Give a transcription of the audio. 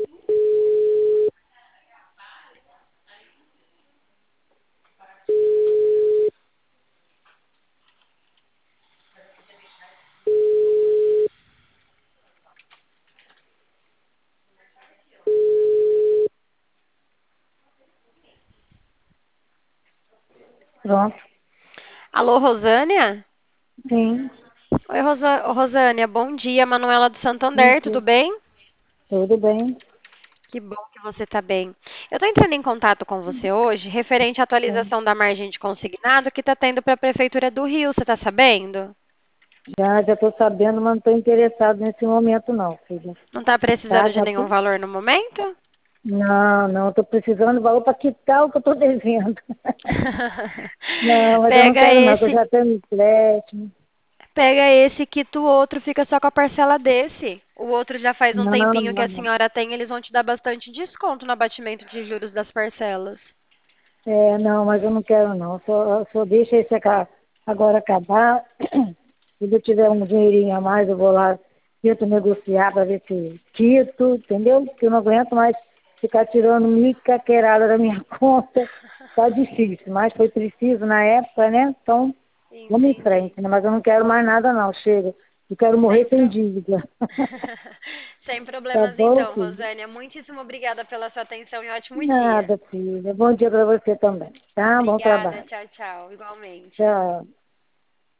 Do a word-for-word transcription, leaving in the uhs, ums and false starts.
Pronto. Alô, Rosânia? Sim. Oi, Rosa- Rosânia, bom dia. Manuela do Santander, tudo Isso. bem? Tudo bem. Que bom que você está bem. Eu estou entrando em contato com você hoje referente à Sim. atualização da margem de consignado que está tendo para a Prefeitura do Rio. Você está sabendo? Já já estou sabendo, mas não estou interessado nesse momento não, filha. Não está Tá? precisando de Já nenhum tô... valor no momento? Não, não, estou precisando de valor para quitar o que eu estou devendo. Não, mas eu não Pega quero não, que eu esse, já tenho empréstimo. pega esse, quita o outro, fica só com a parcela desse. O outro já faz um Não, não, tempinho que a não. senhora tem, eles vão te dar bastante desconto no abatimento de juros das parcelas. É, não, mas eu não quero não. Só, só deixa esse aca- agora acabar. Se eu tiver um dinheirinho a mais, eu vou lá, tento negociar para ver se quito, entendeu? Porque eu não aguento mais ficar tirando mica queirada da minha conta. Tá difícil, mas foi preciso na época, né? Então, vamos em Entendi. frente, né? Mas eu não quero mais nada não, chega. Eu quero morrer Sem, sem pro... dívida. Sem Tá problemas bom, então, filho? Rosânia. Muitíssimo obrigada pela sua atenção e ótimo dia. Nada, filha. Bom dia para você também, tá? Bom Obrigada, trabalho. tchau, tchau. Igualmente. Tchau.